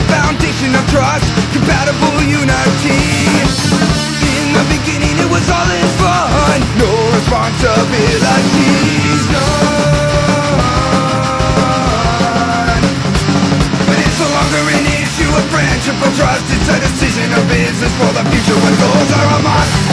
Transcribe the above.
foundation of trust, compatible unity. In the beginning it was all in fun, no responsibilities, none. But it's no longer an issue of friendship or trust, it's a decision of business for the future when goals are a must.